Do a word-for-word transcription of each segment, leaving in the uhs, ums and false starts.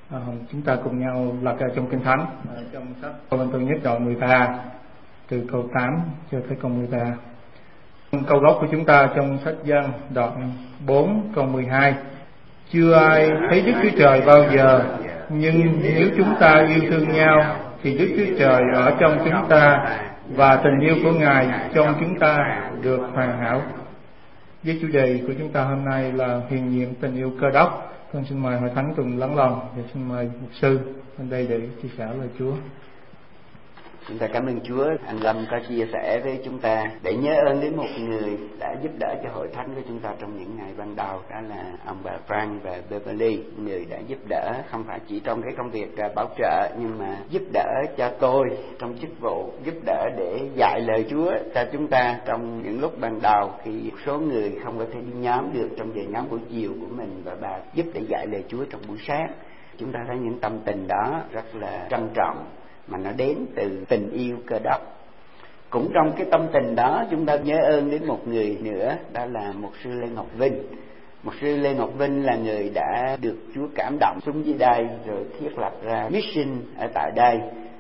À, chúng ta cùng nhau lật ra trong Kinh Thánh, à, trong sách Câu Văn Thư Nhất đoạn mười ba từ câu tám cho tới câu mười ba. Câu gốc của chúng ta trong sách Giăng đoạn bốn câu mười hai: chưa ai thấy Đức Chúa Trời bao giờ, nhưng nếu chúng ta yêu thương nhau thì Đức Chúa Trời ở trong chúng ta và tình yêu của Ngài trong chúng ta được hoàn hảo. Với chủ đề của chúng ta hôm nay là huyền nhiệm tình yêu Cơ Đốc, con xin mời hội thánh cùng lắng lòng và xin mời mục sư bên đây để chia sẻ lời Chúa. Chúng ta cảm ơn Chúa. Anh Lâm có chia sẻ với chúng ta để nhớ ơn đến một người đã giúp đỡ cho hội thánh của chúng ta trong những ngày ban đầu, đó là ông bà Frank và Beverly, người đã giúp đỡ không phải chỉ trong cái công việc bảo trợ, nhưng mà giúp đỡ cho tôi trong chức vụ giúp đỡ để dạy lời Chúa cho chúng ta trong những lúc ban đầu khi một số người không có thể đi nhóm được trong giờ nhóm buổi chiều của mình, và bà giúp để dạy lời Chúa trong buổi sáng. Chúng ta thấy những tâm tình đó rất là trân trọng, mà nó đến từ tình yêu Cơ Đốc. Cũng trong cái tâm tình đó, chúng ta nhớ ơn đến một người nữa, đó là mục sư Lê Ngọc Vinh. Mục sư Lê Ngọc Vinh là người đã được Chúa cảm động xuống dưới đây rồi thiết lập ra mission ở tại đây.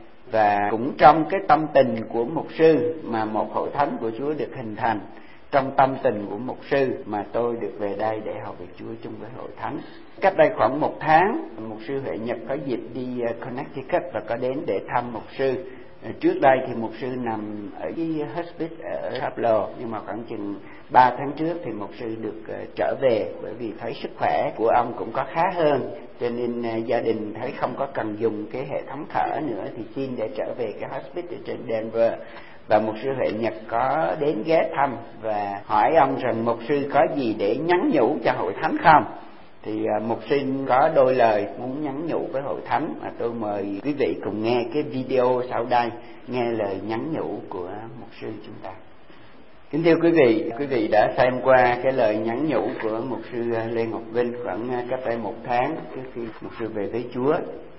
Và cũng trong cái tâm tình của mục sư mà một hội thánh của Chúa được hình thành. Trong tâm tình của mục sư mà tôi được về đây để học về Chúa chung với hội thánh. Cách đây khoảng một tháng, mục sư Huệ Nhật có dịp đi Connecticut và có đến để thăm mục sư. Trước đây thì mục sư nằm ở cái hospice ở Pablo, nhưng mà khoảng chừng ba tháng trước thì mục sư được trở về, bởi vì thấy sức khỏe của ông cũng có khá hơn, cho nên gia đình thấy không có cần dùng cái hệ thống thở nữa thì xin để trở về cái hospice ở trên Denver. Và mục sư Huệ Nhật có đến ghé thăm và hỏi ông rằng mục sư có gì để nhắn nhủ cho hội thánh không. Thì mục sư có đôi lời muốn nhắn nhủ với hội thánh, mà tôi mời quý vị cùng nghe cái video sau đây, nghe lời nhắn nhủ của mục sư chúng ta. Kính thưa quý vị, quý vị đã xem qua cái lời nhắn nhủ của mục sư Lê Ngọc Vinh khoảng cách đây một tháng trước khi mục sư về với Chúa.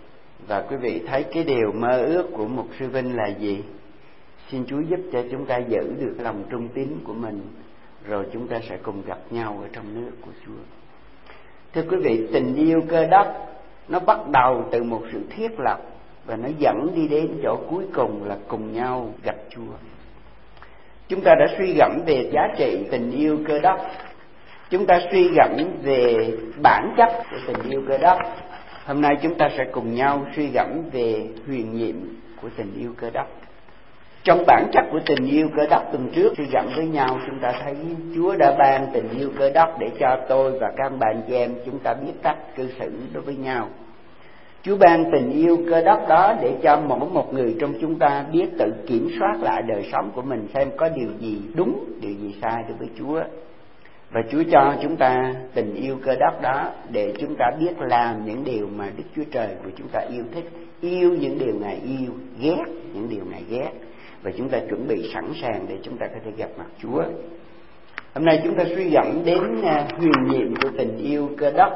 Và quý vị thấy cái điều mơ ước của mục sư Vinh là gì? Xin Chúa giúp cho chúng ta giữ được lòng trung tín của mình, rồi chúng ta sẽ cùng gặp nhau ở trong nước của Chúa. Thưa quý vị, tình yêu Cơ Đốc nó bắt đầu từ một sự thiết lập, và nó dẫn đi đến chỗ cuối cùng là cùng nhau gặp Chúa. Chúng ta đã suy gẫm về giá trị tình yêu Cơ Đốc. Chúng ta suy gẫm về bản chất của tình yêu Cơ Đốc. Hôm nay chúng ta sẽ cùng nhau suy gẫm về huyền nhiệm của tình yêu Cơ Đốc. Trong bản chất của tình yêu Cơ Đốc tuần trước suy gẫm với nhau, chúng ta thấy Chúa đã ban tình yêu Cơ Đốc để cho tôi và các bạn chị em chúng ta biết cách cư xử đối với nhau. Chúa ban tình yêu Cơ Đốc đó để cho mỗi một người trong chúng ta biết tự kiểm soát lại đời sống của mình, xem có điều gì đúng, điều gì sai đối với Chúa. Và Chúa cho chúng ta tình yêu Cơ Đốc đó để chúng ta biết làm những điều mà Đức Chúa Trời của chúng ta yêu thích, yêu những điều Ngài yêu, ghét những điều Ngài ghét. Và chúng ta chuẩn bị sẵn sàng để chúng ta có thể gặp mặt Chúa. Hôm nay chúng ta suy gẫm đến huyền nhiệm của tình yêu Cơ Đốc.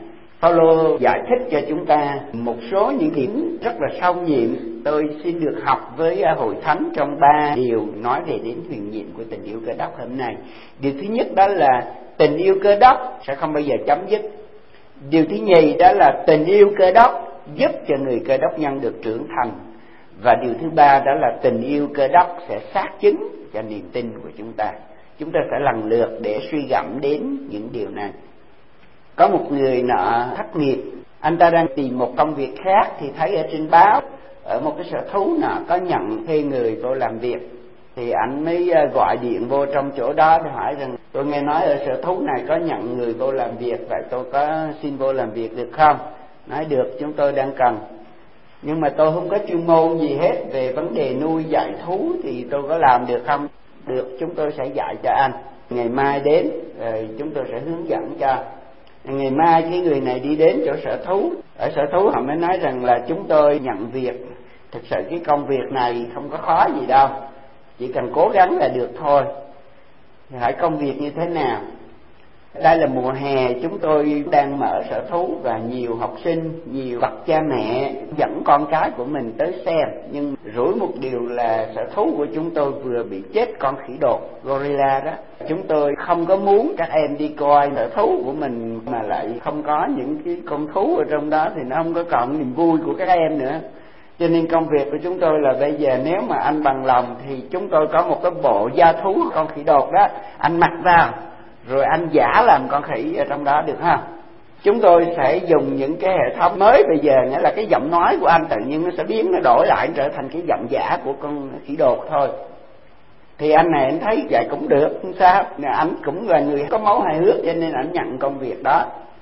Phaolô giải thích cho chúng ta một số những điểm rất là sâu nhiệm. Tôi xin được học với hội thánh trong ba điều nói về đến huyền nhiệm của tình yêu Cơ Đốc hôm nay. Điều thứ nhất đó là tình yêu Cơ Đốc sẽ không bao giờ chấm dứt. Điều thứ nhì đó là tình yêu Cơ Đốc giúp cho người Cơ Đốc nhân được trưởng thành. Và điều thứ ba đó là tình yêu Cơ Đốc sẽ xác chứng cho niềm tin của chúng ta. Chúng ta sẽ lần lượt để suy gẫm đến những điều này. Có một người nọ thất nghiệp, anh ta đang tìm một công việc khác thì thấy ở trên báo ở một cái sở thú nọ có nhận thuê người vô làm việc. Thì anh mới gọi điện vô trong chỗ đó để hỏi rằng tôi nghe nói ở sở thú này có nhận người vô làm việc, vậy tôi có xin vô làm việc được không? Nói được, chúng tôi đang cần. Nhưng mà tôi không có chuyên môn gì hết về vấn đề nuôi dạy thú thì tôi có làm được không? Được, chúng tôi sẽ dạy cho anh. Ngày mai đến rồi chúng tôi sẽ hướng dẫn cho. Ngày mai cái người này đi đến chỗ sở thú. Ở sở thú họ mới nói rằng là chúng tôi nhận việc. Thực sự cái công việc này không có khó gì đâu, chỉ cần cố gắng là được thôi. Thì hỏi công việc như thế nào? Đây là mùa hè, chúng tôi đang mở sở thú và nhiều học sinh, nhiều bậc cha mẹ dẫn con cái của mình tới xem. Nhưng rủi một điều là sở thú của chúng tôi vừa bị chết con khỉ đột, gorilla đó. Chúng tôi không có muốn các em đi coi sở thú của mình mà lại không có những cái con thú ở trong đó thì nó không có còn niềm vui của các em nữa. Cho nên công việc của chúng tôi là bây giờ nếu mà anh bằng lòng thì chúng tôi có một cái bộ da thú con khỉ đột đó, anh mặc vào rồi anh giả làm con khỉ ở trong đó được không? Chúng tôi sẽ dùng những cái hệ thống mới bây giờ, nghĩa là cái giọng nói của anh tự nhiên nó sẽ biến, nó đổi lại trở thành cái giọng giả của con khỉ đột thôi. Thì anh này anh thấy vậy cũng được, không sao. Anh cũng là người có máu hài hước cho nên anh nhận công việc đó.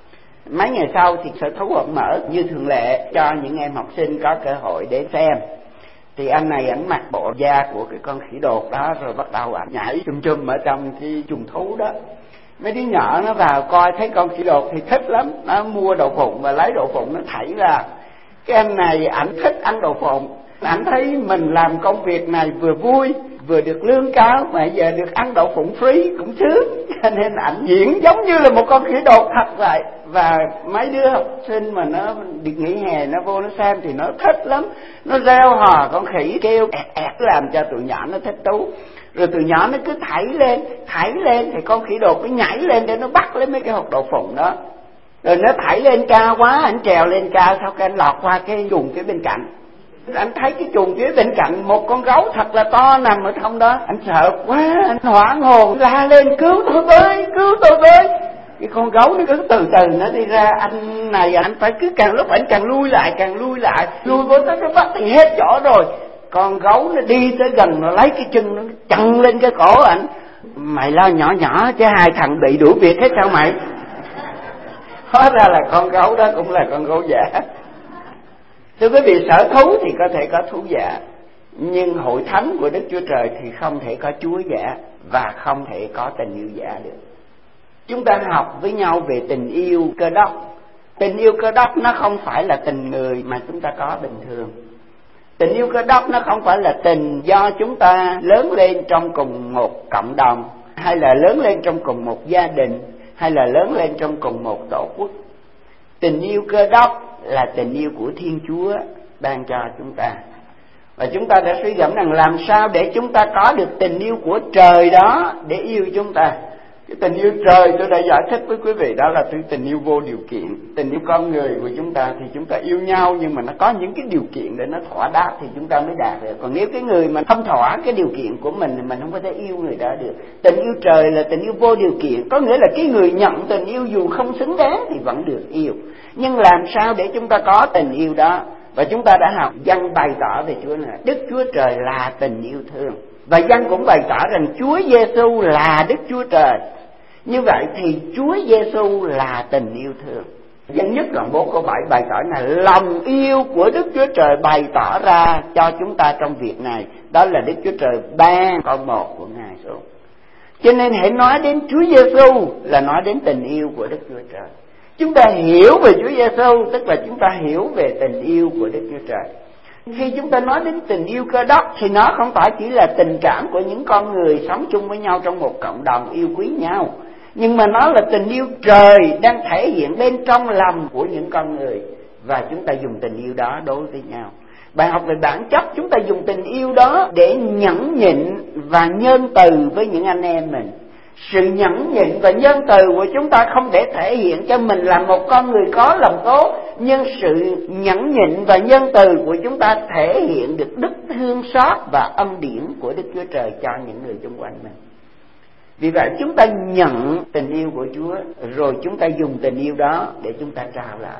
Mấy ngày sau thì sở thú vẫn mở như thường lệ cho những em học sinh có cơ hội để xem. Thì anh này ảnh mặc bộ da của cái con khỉ đột đó rồi bắt đầu ảnh nhảy chum chum ở trong cái chuồng thú đó. Mấy đứa nhỏ nó vào coi thấy con khỉ đột thì thích lắm, nó mua đậu phụng và lấy đậu phụng nó thảy ra. Cái anh này ảnh thích ăn đậu phụng, ảnh thấy mình làm công việc này vừa vui vừa được lương cao mà giờ được ăn đậu phụng free cũng sướng, cho nên ảnh diễn giống như là một con khỉ đột thật vậy. Và mấy đứa học sinh mà nó được nghỉ hè nó vô nó xem thì nó thích lắm, nó reo hò con khỉ kêu ẹt ẹt làm cho tụi nhỏ nó thích thú. Rồi tụi nhỏ nó cứ thảy lên thảy lên thì con khỉ đột nó nhảy lên để nó bắt lấy mấy cái hột đậu phụng đó. Rồi nó thảy lên cao quá, anh trèo lên cao, sau cái anh lọt qua cái chuồng phía bên cạnh. Anh thấy cái chuồng phía bên cạnh một con gấu thật là to nằm ở trong đó. Anh sợ quá, anh hoảng hồn la lên cứu tôi với, cứu tôi với. Cái con gấu nó cứ từ từ nó đi ra. Anh này anh phải cứ càng lúc anh càng lui lại, càng lui lại, lui vô tới cái bắt thì hết chỗ rồi. Con gấu nó đi tới gần, nó lấy cái chân nó chặn lên cái cổ ảnh. Mày lo nhỏ nhỏ chứ hai thằng bị đuổi việc hết sao mày? Hóa ra là con gấu đó cũng là con gấu giả. Thưa quý vị, sở thú thì có thể có thú giả, nhưng hội thánh của Đức Chúa Trời thì không thể có Chúa giả và không thể có tình yêu giả được. Chúng ta học với nhau về tình yêu Cơ Đốc. Tình yêu Cơ Đốc nó không phải là tình người mà chúng ta có bình thường. Tình yêu Cơ Đốc nó không phải là tình do chúng ta lớn lên trong cùng một cộng đồng, hay là lớn lên trong cùng một gia đình, hay là lớn lên trong cùng một tổ quốc. Tình yêu Cơ Đốc là tình yêu của Thiên Chúa ban cho chúng ta. Và chúng ta đã suy gẫm rằng làm sao để chúng ta có được tình yêu của trời đó để yêu chúng ta. Cái tình yêu trời tôi đã giải thích với quý vị, đó là tình yêu vô điều kiện. Tình yêu con người của chúng ta thì chúng ta yêu nhau, nhưng mà nó có những cái điều kiện để nó thỏa đáp thì chúng ta mới đạt được. Còn nếu cái người mà không thỏa cái điều kiện của mình thì mình không có thể yêu người đó được. Tình yêu trời là tình yêu vô điều kiện, có nghĩa là cái người nhận tình yêu dù không xứng đáng thì vẫn được yêu. Nhưng làm sao để chúng ta có tình yêu đó? Và chúng ta đã học Giăng bày tỏ về Chúa là Đức Chúa Trời là tình yêu thương. Và Giăng cũng bày tỏ rằng Chúa Giêsu là Đức Chúa Trời. Như vậy thì Chúa Giêsu là tình yêu thương. Giăng nhất đoạn bốn câu bảy bày tỏ là lòng yêu của Đức Chúa Trời bày tỏ ra cho chúng ta trong việc này. Đó là Đức Chúa Trời ban con một của Ngài xuống. Cho nên hãy nói đến Chúa Giêsu là nói đến tình yêu của Đức Chúa Trời. Chúng ta hiểu về Chúa Giêsu tức là chúng ta hiểu về tình yêu của Đức Chúa Trời. Khi chúng ta nói đến tình yêu Cơ Đốc thì nó không phải chỉ là tình cảm của những con người sống chung với nhau trong một cộng đồng yêu quý nhau, nhưng mà nó là tình yêu trời đang thể hiện bên trong lòng của những con người, và chúng ta dùng tình yêu đó đối với nhau. Bài học về bản chất, chúng ta dùng tình yêu đó để nhẫn nhịn và nhân từ với những anh em mình. Sự nhẫn nhịn và nhân từ của chúng ta không để thể hiện cho mình là một con người có lòng tốt, nhưng sự nhẫn nhịn và nhân từ của chúng ta thể hiện được đức thương xót và ân điển của Đức Chúa Trời cho những người xung quanh mình. Vì vậy chúng ta nhận tình yêu của Chúa, rồi chúng ta dùng tình yêu đó để chúng ta trao lại.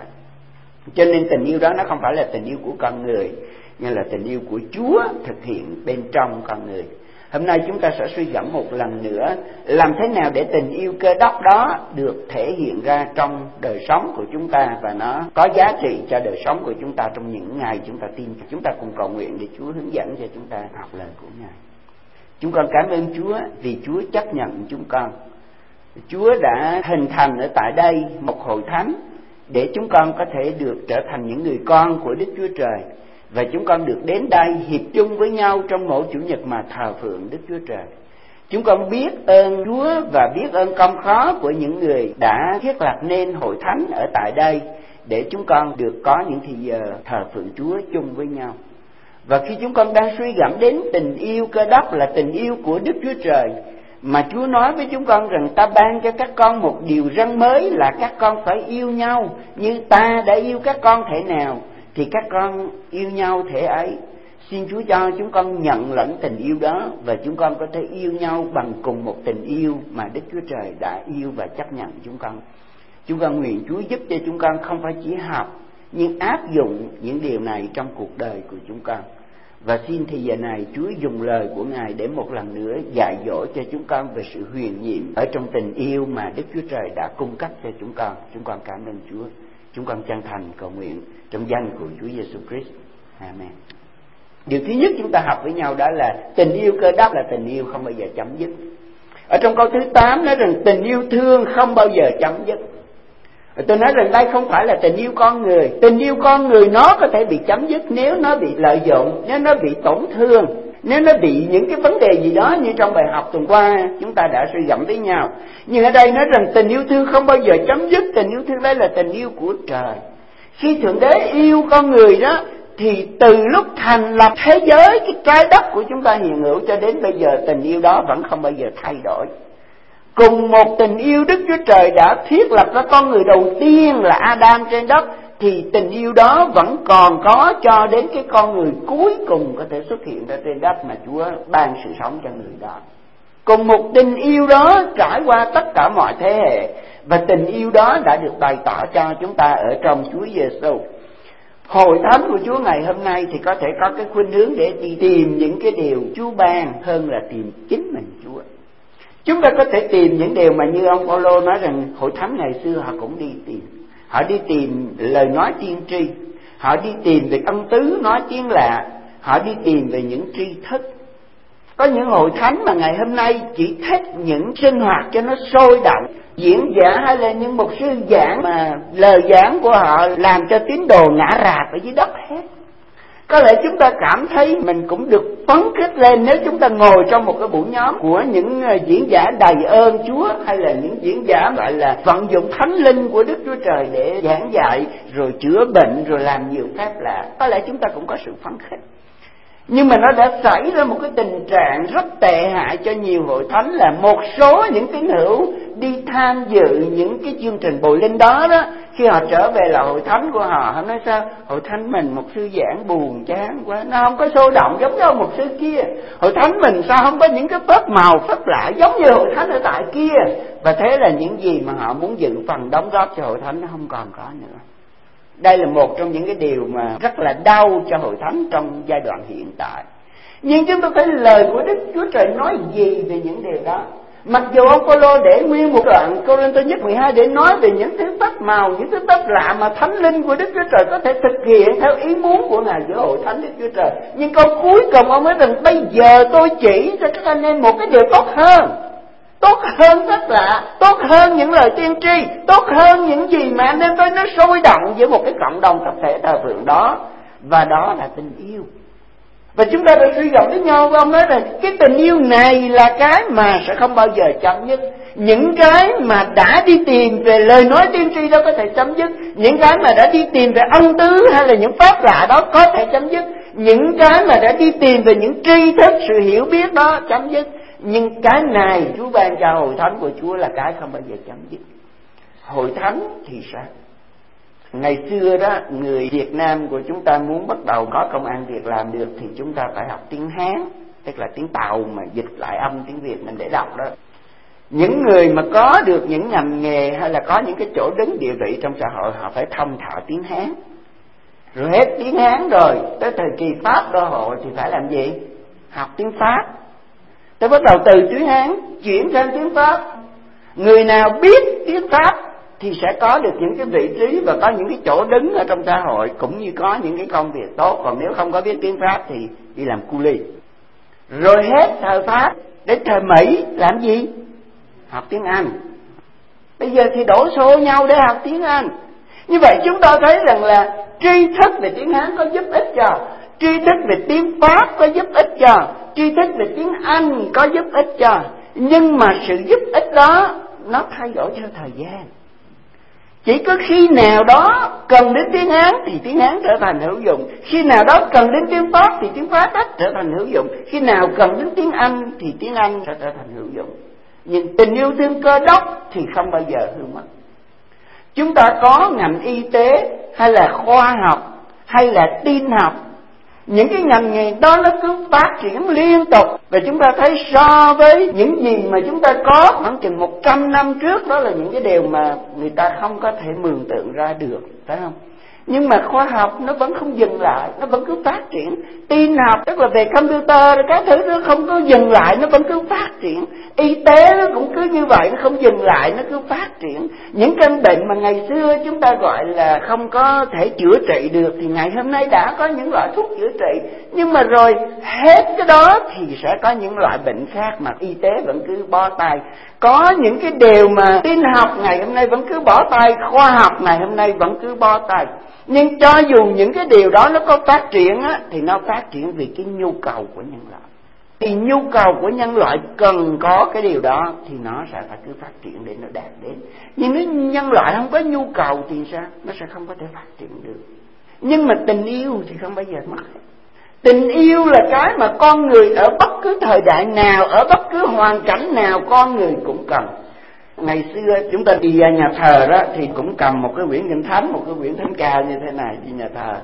Cho nên tình yêu đó nó không phải là tình yêu của con người, nhưng là tình yêu của Chúa thực hiện bên trong con người. Hôm nay chúng ta sẽ suy gẫm một lần nữa làm thế nào để tình yêu Cơ Đốc đó được thể hiện ra trong đời sống của chúng ta, và nó có giá trị cho đời sống của chúng ta trong những ngày chúng ta tin. Chúng ta cùng cầu nguyện để Chúa hướng dẫn cho chúng ta học lời của Ngài. Chúng con cảm ơn Chúa vì Chúa chấp nhận chúng con. Chúa đã hình thành ở tại đây một hội thánh để chúng con có thể được trở thành những người con của Đức Chúa Trời. Và chúng con được đến đây hiệp chung với nhau trong mỗi chủ nhật mà thờ phượng Đức Chúa Trời. Chúng con biết ơn Chúa và biết ơn công khó của những người đã thiết lập nên hội thánh ở tại đây, để chúng con được có những thì giờ thờ phượng Chúa chung với nhau. Và khi chúng con đang suy gẫm đến tình yêu Cơ Đốc là tình yêu của Đức Chúa Trời, mà Chúa nói với chúng con rằng ta ban cho các con một điều răn mới là các con phải yêu nhau như ta đã yêu các con thể nào, thì các con yêu nhau thể ấy. Xin Chúa cho chúng con nhận lẫn tình yêu đó, và chúng con có thể yêu nhau bằng cùng một tình yêu mà Đức Chúa Trời đã yêu và chấp nhận chúng con. Chúng con nguyện Chúa giúp cho chúng con không phải chỉ học, nhưng áp dụng những điều này trong cuộc đời của chúng con. Và xin thì giờ này Chúa dùng lời của Ngài để một lần nữa dạy dỗ cho chúng con về sự huyền nhiệm ở trong tình yêu mà Đức Chúa Trời đã cung cấp cho chúng con. Chúng con cảm ơn Chúa. Chúng con chân thành cầu nguyện trong danh của Chúa Giêsu Christ. Amen. Điều thứ nhất chúng ta học với nhau đó là tình yêu Cơ Đốc là tình yêu không bao giờ chấm dứt. Ở trong câu thứ tám nói rằng tình yêu thương không bao giờ chấm dứt. Tôi nói rằng đây không phải là tình yêu con người. Tình yêu con người nó có thể bị chấm dứt nếu nó bị lợi dụng, nếu nó bị tổn thương, nếu nó bị những cái vấn đề gì đó như trong bài học tuần qua chúng ta đã suy gẫm với nhau. Nhưng ở đây nói rằng tình yêu thương không bao giờ chấm dứt. Tình yêu thương đây là tình yêu của trời. Khi Thượng Đế yêu con người đó, thì từ lúc thành lập thế giới, cái trái đất của chúng ta hiện hữu cho đến bây giờ, tình yêu đó vẫn không bao giờ thay đổi. Cùng một tình yêu Đức Chúa Trời đã thiết lập ra con người đầu tiên là Adam trên đất, thì tình yêu đó vẫn còn có cho đến cái con người cuối cùng có thể xuất hiện ra trên đất mà Chúa ban sự sống cho người đó. Cùng một tình yêu đó trải qua tất cả mọi thế hệ, và tình yêu đó đã được bày tỏ cho chúng ta ở trong Chúa Giêsu. Hội thánh của Chúa ngày hôm nay thì có thể có cái khuynh hướng để đi tìm những cái điều Chúa ban hơn là tìm chính mình Chúa. Chúng ta có thể tìm những điều mà như ông Phaolô nói rằng hội thánh ngày xưa họ cũng đi tìm. Họ đi tìm lời nói tiên tri, họ đi tìm về ân tứ nói tiếng lạ, họ đi tìm về những tri thức. Có những hội thánh mà ngày hôm nay chỉ thích những sinh hoạt cho nó sôi động, diễn giả hay là những mục sư giảng mà lời giảng của họ làm cho tín đồ ngã rạp ở dưới đất hết. Có lẽ chúng ta cảm thấy mình cũng được phấn khích lên nếu chúng ta ngồi trong một cái buổi nhóm của những diễn giả đầy ơn Chúa, hay là những diễn giả gọi là vận dụng thánh linh của Đức Chúa Trời để giảng dạy, rồi chữa bệnh, rồi làm nhiều phép lạ. Có lẽ chúng ta cũng có sự phấn khích. Nhưng mà nó đã xảy ra một cái tình trạng rất tệ hại cho nhiều hội thánh là một số những tín hữu đi tham dự những cái chương trình bồi linh đó đó, khi họ trở về là hội thánh của họ, họ nói sao hội thánh mình một sư giảng buồn chán quá, nó không có sôi động giống như một sư kia. Hội thánh mình sao không có những cái phép màu phép lạ giống như hội thánh ở tại kia. Và thế là những gì mà họ muốn dự phần đóng góp cho hội thánh nó không còn có nữa. Đây là một trong những cái điều mà rất là đau cho hội thánh trong giai đoạn hiện tại. Nhưng chúng ta thấy lời của Đức Chúa Trời nói gì về những điều đó. Mặc dù ông Phaolô để nguyên một đoạn Cô-rinh-tô nhất mười hai để nói về những thứ phép màu, những thứ phép lạ mà thánh linh của Đức Chúa Trời có thể thực hiện theo ý muốn của Ngài giữa hội thánh Đức Chúa Trời. Nhưng câu cuối cùng ông nói rằng bây giờ tôi chỉ cho các anh em một cái điều tốt hơn. Tốt hơn phép lạ, tốt hơn những lời tiên tri, tốt hơn những gì mà anh em tôi nó sôi động giữa một cái cộng đồng tập thể thờ phượng đó. Và đó là tình yêu. Và chúng ta đã suy gẫm với nhau, ông nói là cái tình yêu này là cái mà sẽ không bao giờ chấm dứt. Những cái mà đã đi tìm về lời nói tiên tri đó có thể chấm dứt. Những cái mà đã đi tìm về ân tứ hay là những pháp lạ đó có thể chấm dứt. Những cái mà đã đi tìm về những tri thức, sự hiểu biết đó chấm dứt. Nhưng cái này Chúa ban cho hội thánh của Chúa là cái không bao giờ chấm dứt. Hội thánh thì sao? Ngày xưa đó, người Việt Nam của chúng ta muốn bắt đầu có công ăn việc làm được thì chúng ta phải học tiếng Hán, tức là tiếng Tàu mà dịch lại âm tiếng Việt mình để đọc đó. Những người mà có được những ngành nghề hay là có những cái chỗ đứng địa vị trong xã hội, họ phải thông thạo tiếng Hán. Rồi hết tiếng Hán rồi, tới thời kỳ Pháp đô hộ thì phải làm gì? Học tiếng Pháp. Tới bắt đầu từ tiếng Hán chuyển sang tiếng Pháp. Người nào biết tiếng Pháp thì sẽ có được những cái vị trí và có những cái chỗ đứng ở trong xã hội, cũng như có những cái công việc tốt. Còn nếu không có biết tiếng Pháp thì đi làm cu li. Rồi hết thời Pháp đến thời Mỹ làm gì? Học tiếng Anh. Bây giờ thì đổ xô nhau để học tiếng Anh. Như vậy chúng ta thấy rằng là tri thức về tiếng Hán có giúp ích cho, tri thức về tiếng Pháp có giúp ích cho, tri thức về tiếng Anh có giúp ích cho, nhưng mà sự giúp ích đó nó thay đổi theo thời gian. Chỉ có khi nào đó cần đến tiếng Hán thì tiếng Hán trở thành hữu dụng, khi nào đó cần đến tiếng Pháp thì tiếng Pháp đó trở thành hữu dụng, khi nào cần đến tiếng Anh thì tiếng Anh sẽ trở thành hữu dụng. Nhưng tình yêu thương Cơ Đốc thì không bao giờ hư mất. Chúng ta có ngành y tế hay là khoa học hay là tin học, những cái ngành nghề đó nó cứ phát triển liên tục. Và chúng ta thấy so với những gì mà chúng ta có khoảng chừng một trăm năm trước, đó là những cái điều mà người ta không có thể mường tượng ra được, phải không? Nhưng mà khoa học nó vẫn không dừng lại, nó vẫn cứ phát triển. Tin học, tức là về computer, các thứ nó không có dừng lại, nó vẫn cứ phát triển. Y tế nó cũng cứ như vậy, nó không dừng lại, nó cứ phát triển. Những căn bệnh mà ngày xưa chúng ta gọi là không có thể chữa trị được thì ngày hôm nay đã có những loại thuốc chữa trị. Nhưng mà rồi hết cái đó thì sẽ có những loại bệnh khác mà y tế vẫn cứ bó tay. Có những cái điều mà tin học ngày hôm nay vẫn cứ bỏ tay, khoa học ngày hôm nay vẫn cứ bó tay. Nhưng cho dù những cái điều đó nó có phát triển á, thì nó phát triển vì cái nhu cầu của nhân loại. Thì nhu cầu của nhân loại cần có cái điều đó thì nó sẽ phải cứ phát triển để nó đạt đến. Nhưng nếu nhân loại không có nhu cầu thì sao? Nó sẽ không có thể phát triển được. Nhưng mà tình yêu thì không bao giờ mất. Tình yêu là cái mà con người ở bất cứ thời đại nào, ở bất cứ hoàn cảnh nào con người cũng cần. Ngày xưa chúng ta đi ra nhà thờ đó thì cũng cầm một cái quyển kinh thánh, một cái quyển thánh ca như thế này đi nhà thờ.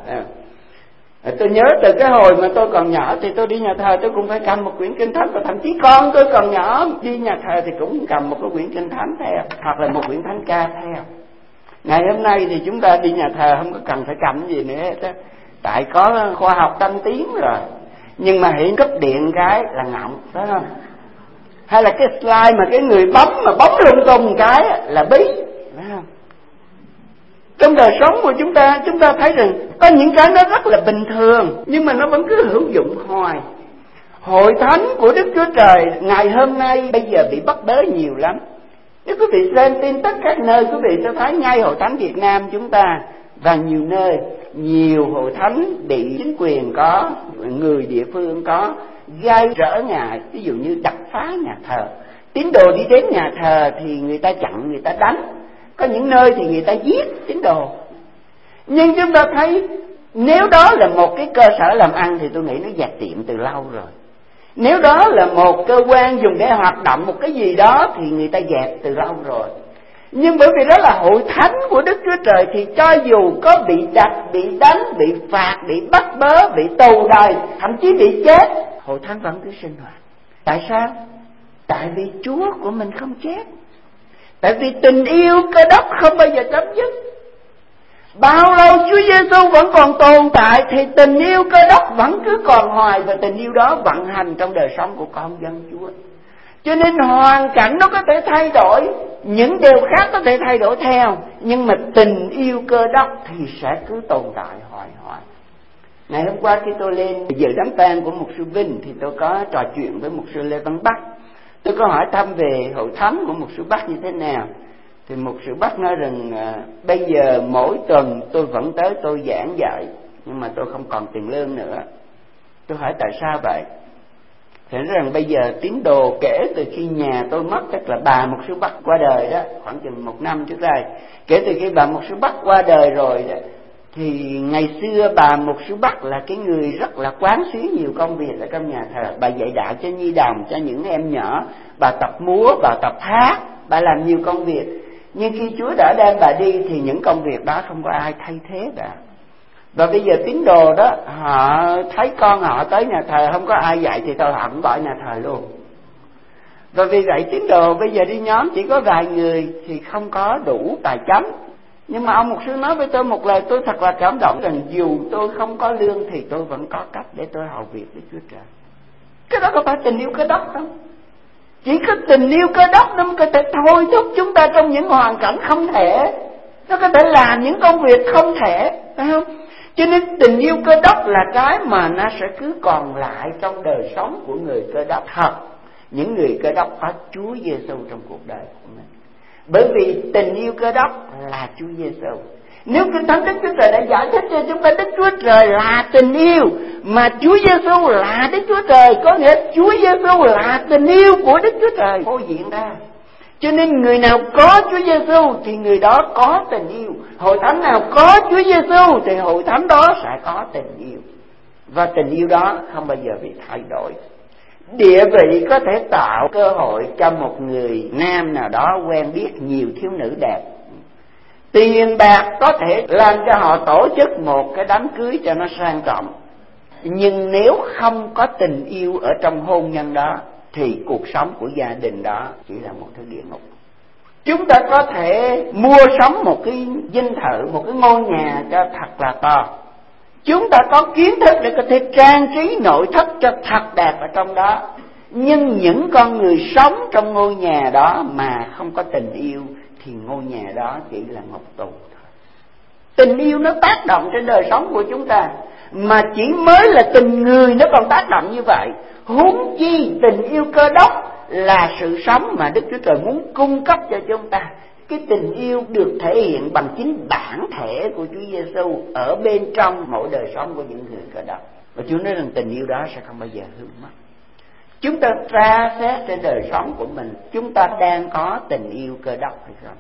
À, tôi nhớ từ cái hồi mà tôi còn nhỏ thì tôi đi nhà thờ tôi cũng phải cầm một quyển kinh thánh, và thậm chí con tôi còn nhỏ đi nhà thờ thì cũng cầm một cái quyển kinh thánh theo, hoặc là một quyển thánh ca theo. Ngày hôm nay thì chúng ta đi nhà thờ không có cần phải cầm gì nữa hết á, tại có khoa học tân tiến rồi. Nhưng mà hiện cấp điện cái là ngọng, phải không? Hay là cái slide mà cái người bấm mà bấm lung tung cái là bí, phải không? Trong đời sống của chúng ta, chúng ta thấy rằng có những cái nó rất là bình thường, nhưng mà nó vẫn cứ hữu dụng hoài. Hội thánh của Đức Chúa Trời ngày hôm nay bây giờ bị bắt bớ nhiều lắm. Nếu quý vị xem tin tức các nơi, quý vị sẽ thấy ngay hội thánh Việt Nam chúng ta và nhiều nơi, nhiều hội thánh bị chính quyền có, người địa phương có gây trở ngại, ví dụ như đập phá nhà thờ. Tín đồ đi đến nhà thờ thì người ta chặn, người ta đánh. Có những nơi thì người ta giết tín đồ. Nhưng chúng ta thấy nếu đó là một cái cơ sở làm ăn thì tôi nghĩ nó dạt tiệm từ lâu rồi. Nếu đó là một cơ quan dùng để hoạt động một cái gì đó thì người ta dẹp từ lâu rồi. Nhưng bởi vì đó là hội thánh của Đức Chúa Trời thì cho dù có bị đập, bị đánh, bị phạt, bị bắt bớ, bị tù đầy, thậm chí bị chết, hội thánh vẫn cứ sinh hoạt. Tại sao? Tại vì Chúa của mình không chết. Tại vì tình yêu Cơ Đốc không bao giờ chấm dứt. Bao lâu Chúa Giêsu vẫn còn tồn tại thì tình yêu Cơ Đốc vẫn cứ còn hoài, và tình yêu đó vận hành trong đời sống của con dân Chúa. Cho nên hoàn cảnh nó có thể thay đổi, những điều khác có thể thay đổi theo, nhưng mà tình yêu Cơ Đốc thì sẽ cứ tồn tại hoài hoài. Ngày hôm qua khi tôi lên dự đám tang của mục sư Vinh thì tôi có trò chuyện với mục sư Lê Văn Bắc. Tôi có hỏi thăm về hội thánh của mục sư Bắc như thế nào. Thì mục sư Bắc nói rằng à, bây giờ mỗi tuần tôi vẫn tới tôi giảng dạy, nhưng mà tôi không còn tiền lương nữa. Tôi hỏi tại sao vậy? Thì nói rằng bây giờ tín đồ kể từ khi nhà tôi mất, tức là bà mục sư Bắc qua đời đó, khoảng chừng một năm trước đây, kể từ khi bà mục sư Bắc qua đời rồi đó, thì ngày xưa bà mục sư Bắc là cái người rất là quán xuyến nhiều công việc ở trong nhà thờ. Bà dạy đạo cho nhi đồng, cho những em nhỏ, bà tập múa, bà tập hát, bà làm nhiều công việc. Nhưng khi Chúa đã đem bà đi thì những công việc đó không có ai thay thế bà. Và bây giờ tín đồ đó, họ thấy con họ tới nhà thờ không có ai dạy thì thôi họ cũng bỏ nhà thờ luôn. Và vì vậy tín đồ bây giờ đi nhóm chỉ có vài người thì không có đủ tài chánh. Nhưng mà ông mục sư nói với tôi một lời tôi thật là cảm động, rằng dù tôi không có lương thì tôi vẫn có cách để tôi hầu việc với Chúa Trời. Cái đó có phải tình yêu Cơ Đốc không? Chỉ có tình yêu Cơ Đốc nó mới có thể thôi thúc chúng ta trong những hoàn cảnh không thể. Nó có thể làm những công việc không thể, phải không? Cho nên tình yêu Cơ Đốc là cái mà nó sẽ cứ còn lại trong đời sống của người Cơ Đốc thật. Những người Cơ Đốc có Chúa Giêsu trong cuộc đời của mình. Bởi vì tình yêu Cơ Đốc là Chúa Giêsu. Nếu Kinh Thánh Đức Chúa Trời đã giải thích cho chúng ta Đức Chúa Trời là tình yêu, mà Chúa Giêsu là Đức Chúa Trời, có nghĩa Chúa Giêsu là tình yêu của Đức Chúa Trời phô diễn ra. Cho nên người nào có Chúa Giêsu thì người đó có tình yêu. Hội thánh nào có Chúa Giêsu thì hội thánh đó sẽ có tình yêu. Và tình yêu đó không bao giờ bị thay đổi. Địa vị có thể tạo cơ hội cho một người nam nào đó quen biết nhiều thiếu nữ đẹp. Tiền bạc có thể làm cho họ tổ chức một cái đám cưới cho nó sang trọng. Nhưng nếu không có tình yêu ở trong hôn nhân đó thì cuộc sống của gia đình đó chỉ là một thứ địa ngục. Chúng ta có thể mua sắm một cái dinh thự, một cái ngôi nhà cho thật là to. Chúng ta có kiến thức để có thể trang trí nội thất cho thật đẹp ở trong đó. Nhưng những con người sống trong ngôi nhà đó mà không có tình yêu thì ngôi nhà đó chỉ là ngục tù thôi. Tình yêu nó tác động trên đời sống của chúng ta, mà chỉ mới là tình người nó còn tác động như vậy, huống chi tình yêu Cơ Đốc là sự sống mà Đức Chúa Trời muốn cung cấp cho chúng ta. Cái tình yêu được thể hiện bằng chính bản thể của Chúa Giêsu ở bên trong mỗi đời sống của những người Cơ Đốc. Và Chúa nói rằng tình yêu đó sẽ không bao giờ hư mất. Chúng ta tra xét trên đời sống của mình, chúng ta đang có tình yêu Cơ Đốc hay không?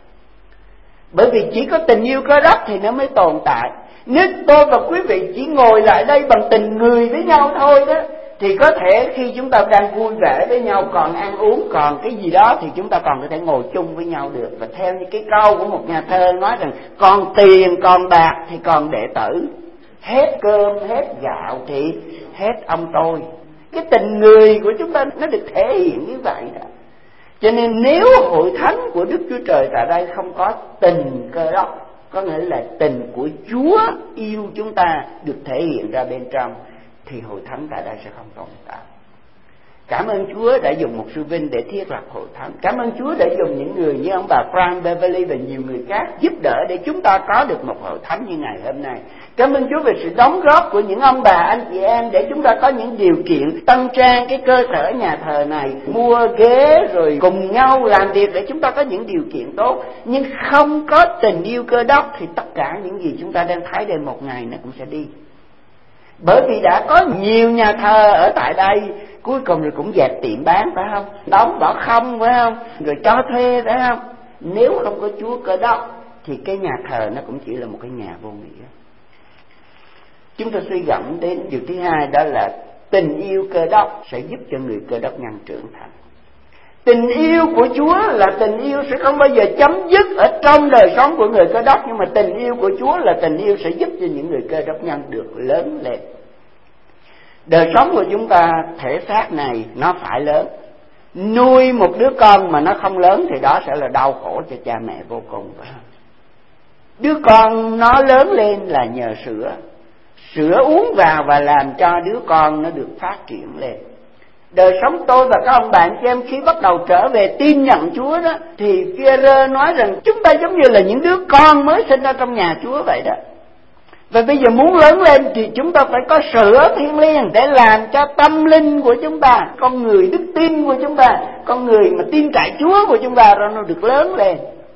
Bởi vì chỉ có tình yêu Cơ Đốc thì nó mới tồn tại. Nếu tôi và quý vị chỉ ngồi lại đây bằng tình người với nhau thôi đó, thì có thể khi chúng ta đang vui vẻ với nhau, còn ăn uống, còn cái gì đó, thì chúng ta còn có thể ngồi chung với nhau được. Và theo như cái câu của một nhà thơ nói rằng còn tiền, còn bạc thì còn đệ tử, hết cơm, hết gạo thì hết ông tôi. Cái tình người của chúng ta nó được thể hiện như vậy đó. Cho nên nếu hội thánh của Đức Chúa Trời tại đây không có tình Cơ Đốc, có nghĩa là tình của Chúa yêu chúng ta được thể hiện ra bên trong, thì hội thánh tại đây sẽ không tồn tại. Cảm ơn Chúa đã dùng một sư Vinh để thiết lập hội thánh. Cảm ơn Chúa đã dùng những người như ông bà Frank Beverly và nhiều người khác giúp đỡ để chúng ta có được một hội thánh như ngày hôm nay. Cảm ơn Chúa về sự đóng góp của những ông bà, anh chị em để chúng ta có những điều kiện tăng trang cái cơ sở nhà thờ này, mua ghế rồi cùng nhau làm việc để chúng ta có những điều kiện tốt. Nhưng không có tình yêu Cơ Đốc thì tất cả những gì chúng ta đang thấy đây một ngày nó cũng sẽ đi. Bởi vì đã có nhiều nhà thờ ở tại đây cuối cùng rồi cũng dẹp tiệm bán, phải không? Đóng bỏ không, phải không? Rồi cho thuê, phải không? Nếu không có Chúa Cơ Đốc thì cái nhà thờ nó cũng chỉ là một cái nhà vô nghĩa. Chúng ta suy gẫm đến điều thứ hai, đó là tình yêu Cơ Đốc sẽ giúp cho người Cơ Đốc nhân trưởng thành. Tình yêu của Chúa là tình yêu sẽ không bao giờ chấm dứt ở trong đời sống của người Cơ Đốc, nhưng mà tình yêu của Chúa là tình yêu sẽ giúp cho những người Cơ Đốc nhân được lớn lên. Đời sống của chúng ta, thể xác này nó phải lớn. Nuôi một đứa con mà nó không lớn thì đó sẽ là đau khổ cho cha mẹ vô cùng. Đứa con nó lớn lên là nhờ sữa. Sữa uống vào và làm cho đứa con nó được phát triển lên. Đời sống tôi và các ông bạn chị em khi bắt đầu trở về tin nhận Chúa đó, thì Phi-e-rơ nói rằng chúng ta giống như là những đứa con mới sinh ra trong nhà Chúa vậy đó. Và bây giờ muốn lớn lên thì chúng ta phải có sữa thiêng liêng để làm cho tâm linh của chúng ta, con người đức tin của chúng ta, con người mà tin cậy Chúa của chúng ta nó được lớn lên.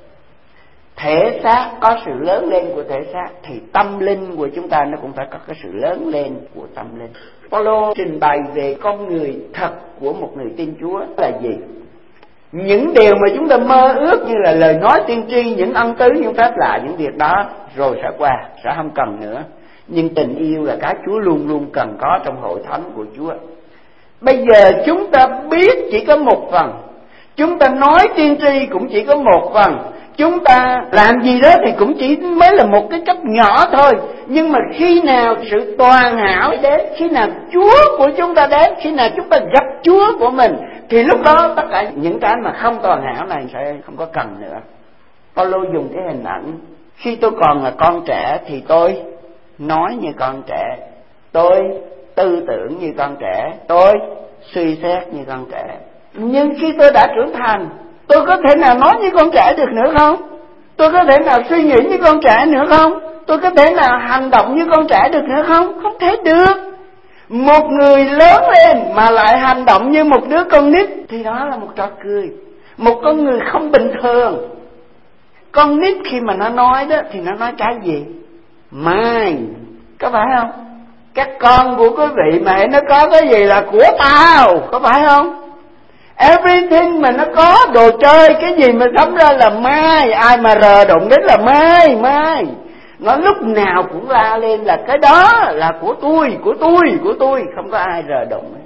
Thể xác có sự lớn lên của thể xác thì tâm linh của chúng ta nó cũng phải có cái sự lớn lên của tâm linh. Phaolô trình bày về con người thật của một người tin Chúa là gì? Những điều mà chúng ta mơ ước như là lời nói tiên tri, những ân tứ, những phép lạ, những việc đó rồi sẽ qua, sẽ không cần nữa. Nhưng tình yêu là cái Chúa luôn luôn cần có trong hội thánh của Chúa. Bây giờ chúng ta biết chỉ có một phần, chúng ta nói tiên tri cũng chỉ có một phần, chúng ta làm gì đó thì cũng chỉ mới là một cái cấp nhỏ thôi. Nhưng mà khi nào sự toàn hảo đến, khi nào Chúa của chúng ta đến, khi nào chúng ta gặp Chúa của mình, thì lúc đó tất cả những cái mà không toàn hảo này sẽ không có cần nữa. Phaolô dùng cái hình ảnh, khi tôi còn là con trẻ thì tôi nói như con trẻ, tôi tư tưởng như con trẻ, tôi suy xét như con trẻ. Nhưng khi tôi đã trưởng thành, tôi có thể nào nói như con trẻ được nữa không? Tôi có thể nào suy nghĩ như con trẻ nữa không? Tôi có thể nào hành động như con trẻ được nữa không? Không thể được. Một người lớn lên mà lại hành động như một đứa con nít thì đó là một trò cười, một con người không bình thường. Con nít khi mà nó nói đó thì nó nói cái gì? Mine, có phải không? các con của quý vị mà hãy nó có cái gì là của tao, có phải không? Everything mà nó có đồ chơi, cái gì mà sống ra là mai, ai mà rờ đụng đến là mai, mai. Nó lúc nào cũng la lên là cái đó là của tôi, của tôi, của tôi, không có ai rờ đụng.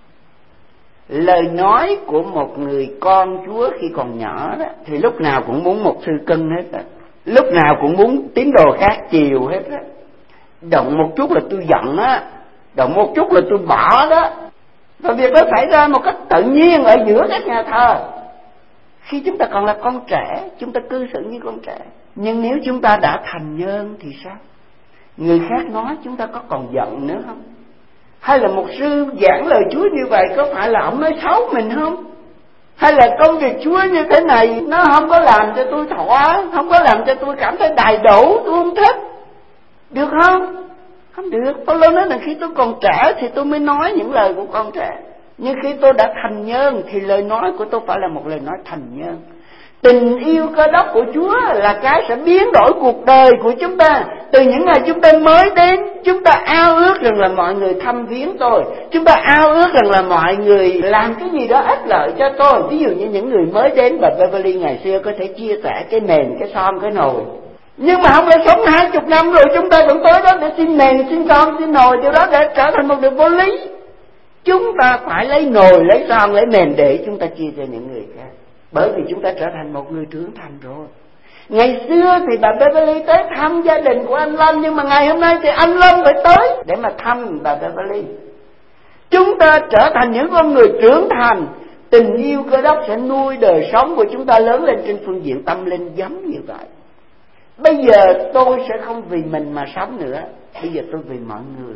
Lời nói của một người con Chúa khi còn nhỏ đó thì lúc nào cũng muốn một sư cưng hết á, lúc nào cũng muốn tín đồ khác chiều hết á. Động một chút là tôi giận á, động một chút là tôi bỏ đó. Và việc đó xảy ra một cách tự nhiên ở giữa các nhà thờ. Khi chúng ta còn là con trẻ, chúng ta cư xử như con trẻ. Nhưng nếu chúng ta đã thành nhân thì sao? Người khác nói chúng ta có còn giận nữa không? Hay là một sư giảng lời Chúa như vậy có phải là ông nói xấu mình không? Hay là công việc Chúa như thế này nó không có làm cho tôi thỏa, không có làm cho tôi cảm thấy đầy đủ, tôi không thích. Được không? Không được. Phaolô nói là khi tôi còn trẻ thì tôi mới nói những lời của con trẻ. Nhưng khi tôi đã thành nhân thì lời nói của tôi phải là một lời nói thành nhân. Tình yêu Cơ Đốc của Chúa là cái sẽ biến đổi cuộc đời của chúng ta. Từ những ngày chúng ta mới đến, chúng ta ao ước rằng là mọi người thăm viếng tôi. Chúng ta ao ước rằng là mọi người làm cái gì đó ích lợi cho tôi. Ví dụ như những người mới đến bà Beverly ngày xưa có thể chia sẻ cái nền, cái son, cái nồi. Nhưng mà không lẽ sống hai chục năm rồi chúng ta vẫn tới đó để xin nền, xin son, xin nồi, điều đó để trở thành một điều vô lý. Chúng ta phải lấy nồi, lấy son, lấy nền để chúng ta chia cho những người khác. Bởi vì chúng ta trở thành một người trưởng thành rồi. Ngày xưa thì bà Beverly tới thăm gia đình của anh Lâm, nhưng mà ngày hôm nay thì anh Lâm phải tới để mà thăm bà Beverly. Chúng ta trở thành những con người trưởng thành. Tình yêu Cơ Đốc sẽ nuôi đời sống của chúng ta lớn lên trên phương diện tâm linh giống như vậy. Bây giờ tôi sẽ không vì mình mà sống nữa, bây giờ tôi vì mọi người.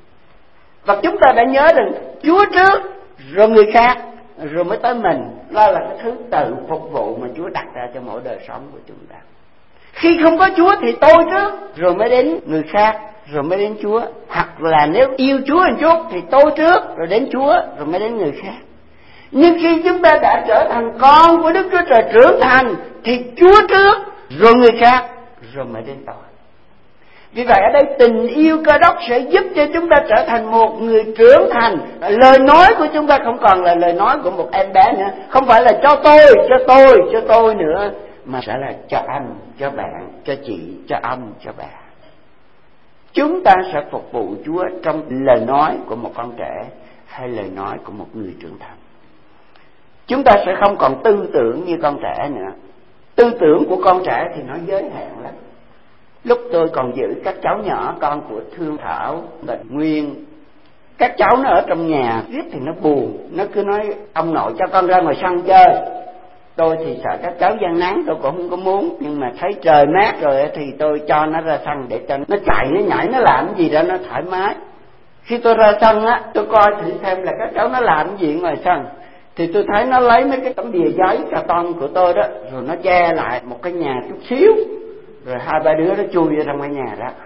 Và chúng ta đã nhớ rằng Chúa trước, rồi người khác, rồi mới tới mình. Đó là cái thứ tự phục vụ mà Chúa đặt ra cho mỗi đời sống của chúng ta. Khi không có Chúa thì tôi trước, rồi mới đến người khác, rồi mới đến Chúa. Hoặc là nếu yêu Chúa một chút thì tôi trước, rồi đến Chúa, rồi mới đến người khác. Nhưng khi chúng ta đã trở thành con của Đức Chúa Trời trưởng thành thì Chúa trước, rồi người khác, rồi mới đến tôi. Vì vậy ở đây tình yêu Cơ Đốc sẽ giúp cho chúng ta trở thành một người trưởng thành. Lời nói của chúng ta không còn là lời nói của một em bé nữa. Không phải là cho tôi, cho tôi, cho tôi nữa, mà sẽ là cho anh, cho bạn, cho chị, cho ông, cho bà. Chúng ta sẽ phục vụ Chúa trong lời nói của một con trẻ hay lời nói của một người trưởng thành. Chúng ta sẽ không còn tư tưởng như con trẻ nữa. Tư tưởng của con trẻ thì nó giới hạn lắm. Lúc tôi còn giữ các cháu nhỏ, con của Thương Thảo, Bạch Nguyên, các cháu nó ở trong nhà riết thì nó buồn. Nó cứ nói ông nội cho con ra ngoài sân chơi. Tôi thì sợ các cháu gian nắng, tôi cũng không có muốn. Nhưng mà thấy trời mát rồi thì tôi cho nó ra sân để cho nó chạy, nó nhảy, nó làm gì đó nó thoải mái. Khi tôi ra sân á, tôi coi thử xem là các cháu nó làm gì ngoài sân. Thì tôi thấy nó lấy mấy cái tấm bìa giấy cà tông của tôi đó, rồi nó che lại một cái nhà chút xíu, rồi hai ba đứa nó chui vào trong cái nhà đó.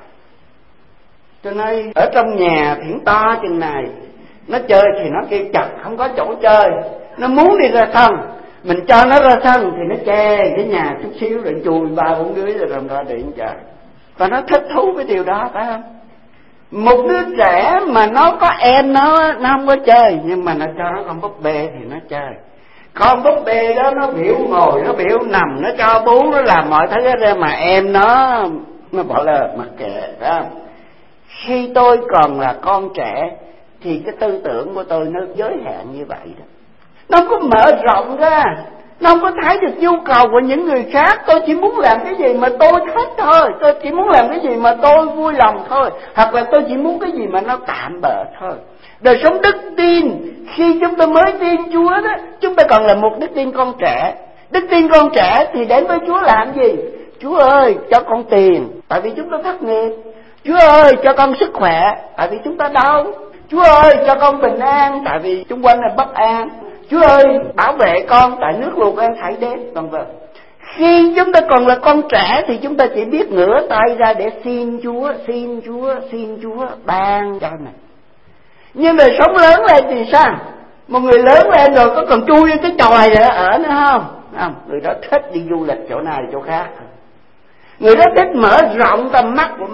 Tôi nói ở trong nhà thiển to chừng này, nó chơi thì nó kêu chật, không có chỗ chơi. Nó muốn đi ra sân, mình cho nó ra sân thì nó che cái nhà chút xíu rồi chui ba bốn đứa rồi làm ra điện trời. Và nó thích thú với điều đó, phải không? Một đứa trẻ mà nó có em nó, nó không có chơi, nhưng mà nó cho nó con búp bê thì nó chơi. Con búp bê đó nó biểu ngồi, nó biểu nằm, nó cho bú, nó làm mọi thứ ra, mà em nó nó bỏ lờ mặc kệ, phải không? Khi tôi còn là con trẻ thì cái tư tưởng của tôi nó giới hạn như vậy đó. Nó không có mở rộng ra, nó không có thấy được nhu cầu của những người khác. Tôi chỉ muốn làm cái gì mà tôi thích thôi, tôi chỉ muốn làm cái gì mà tôi vui lòng thôi, hoặc là tôi chỉ muốn cái gì mà nó tạm bợ thôi. Đời sống đức tin, khi chúng ta mới tin Chúa đó, chúng ta còn là một đức tin con trẻ. Đức tin con trẻ thì đến với Chúa làm gì? Chúa ơi cho con tiền, tại vì chúng ta thất nghiệp. Chúa ơi cho con sức khỏe, tại vì chúng ta đau. Chúa ơi cho con bình an, tại vì xung quanh là bất an. Chúa ơi bảo vệ con, tại nước lụt đang xảy đến, vân vân. Khi chúng ta còn là con trẻ thì chúng ta chỉ biết ngửa tay ra để xin Chúa, xin Chúa, xin Chúa ban cho mình. Nhưng đời sống lớn lên thì sao? Một người lớn lên rồi có còn chui cái chòi để ở nữa không? Không, người đó thích đi du lịch chỗ này chỗ khác. Người đó thích mở rộng tầm mắt của mình.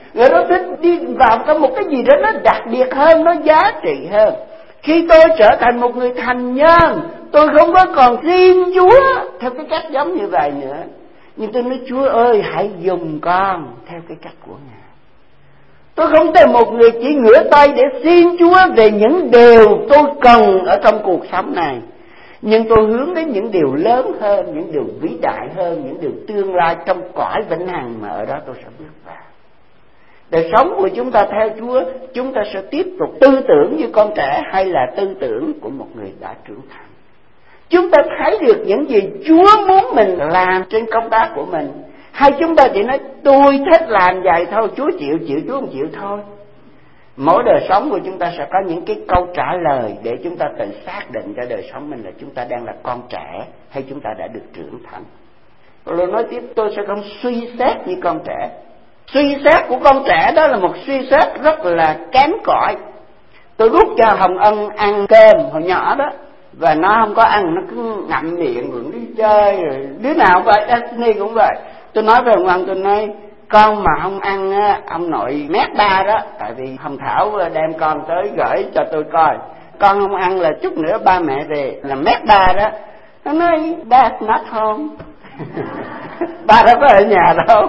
Người đó thích đi vào trong một cái gì đó nó đặc biệt hơn, nó giá trị hơn. Khi tôi trở thành một người thành nhân, tôi không có còn xin Chúa theo cái cách giống như vậy nữa. Nhưng tôi nói Chúa ơi, hãy dùng con theo cái cách của Ngài. Tôi không thể một người chỉ ngửa tay để xin Chúa về những điều tôi cần ở trong cuộc sống này, nhưng tôi hướng đến những điều lớn hơn, những điều vĩ đại hơn, những điều tương lai trong cõi vĩnh hằng mà ở đó tôi sẽ bước vào. Đời sống của chúng ta theo Chúa, chúng ta sẽ tiếp tục tư tưởng như con trẻ hay là tư tưởng của một người đã trưởng thành. Chúng ta thấy được những gì Chúa muốn mình làm trên công tác của mình, hay chúng ta chỉ nói tôi thích làm vậy thôi, Chúa chịu chịu, Chúa không chịu thôi. Mỗi đời sống của chúng ta sẽ có những cái câu trả lời để chúng ta tự xác định cho đời sống mình là chúng ta đang là con trẻ hay chúng ta đã được trưởng thành. Rồi nói tiếp, tôi sẽ không suy xét như con trẻ. Suy xét của con trẻ đó là một suy xét rất là kém cỏi. Tôi đút cho Hồng Ân ăn cơm hồi nhỏ đó, và nó không có ăn, nó cứ ngậm miệng rồi đi chơi, rồi đứa nào vậy, Anthony cũng vậy. Tôi nói với Hồng Ân, tôi nói con mà không ăn á, ông nội mét ba đó. Tại vì Hồng Thảo đem con tới gửi cho tôi coi, con không ăn là chút nữa ba mẹ về là mét ba đó. Nó nói that's not home. Ba đâu có ở nhà đâu.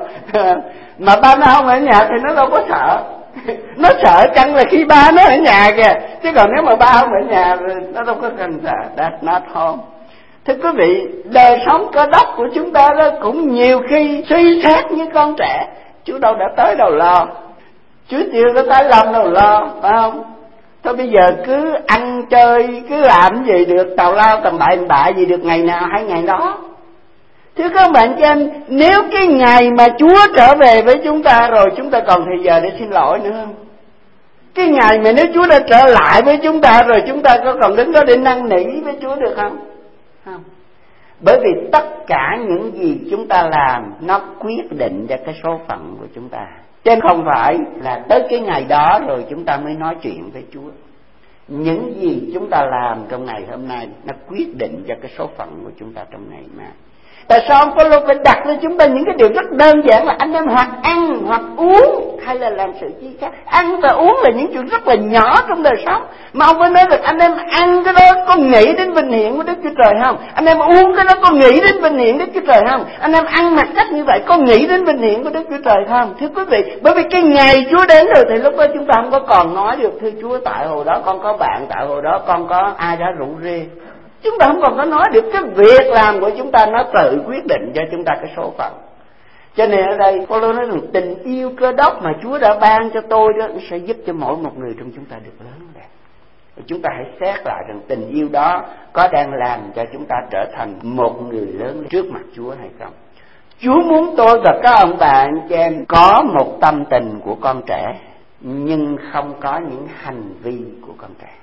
Mà ba nó không ở nhà thì nó đâu có sợ. Nó sợ chăng là khi ba nó ở nhà kìa, chứ còn nếu mà ba không ở nhà nó đâu có cần sợ. That's not home. Thưa quý vị, đời sống Cơ Đốc của chúng ta đó cũng nhiều khi suy xét như con trẻ. Chúa đâu đã tới đâu lo, Chúa chưa có tới lâm đâu lo, phải không? Thôi bây giờ cứ ăn chơi, cứ làm gì được, tào lao tầm bậy bạ gì được ngày nào hay ngày đó. Thưa các bạn chị em, nếu cái ngày mà Chúa trở về với chúng ta rồi, chúng ta còn thời giờ để xin lỗi nữa không? Cái ngày mà nếu Chúa đã trở lại với chúng ta rồi, chúng ta có còn đứng đó để năn nỉ với Chúa được không? Không. Bởi vì tất cả những gì chúng ta làm nó quyết định cho cái số phận của chúng ta. Chứ không phải là tới cái ngày đó rồi chúng ta mới nói chuyện với Chúa. Những gì chúng ta làm trong ngày hôm nay nó quyết định cho cái số phận của chúng ta trong ngày mai. Tại sao ông Phaolô phải đặt cho chúng ta những cái điều rất đơn giản là anh em hoặc ăn hoặc uống hay là làm sự chi khác. Ăn và uống là những chuyện rất là nhỏ trong đời sống, mà ông phải nói là anh em ăn cái đó có nghĩ đến vinh hiển của Đức Chúa Trời không? Anh em uống cái đó có nghĩ đến vinh hiển Đức Chúa Trời không? Anh em ăn mặc cách như vậy có nghĩ đến vinh hiển của Đức Chúa Trời không? Thưa quý vị, bởi vì cái ngày Chúa đến rồi thì lúc đó chúng ta không có còn nói được thưa Chúa tại hồi đó con có bạn, tại hồi đó con có ai đã rủ rê. Chúng ta không còn có nói được. Cái việc làm của chúng ta nó tự quyết định cho chúng ta cái số phận. Cho nên ở đây Phaolô nói rằng tình yêu Cơ Đốc mà Chúa đã ban cho tôi đó, nó sẽ giúp cho mỗi một người trong chúng ta được lớn lên. Chúng ta hãy xét lại rằng tình yêu đó có đang làm cho chúng ta trở thành một người lớn trước mặt Chúa hay không. Chúa muốn tôi và các ông bà anh chị em có một tâm tình của con trẻ, nhưng không có những hành vi của con trẻ.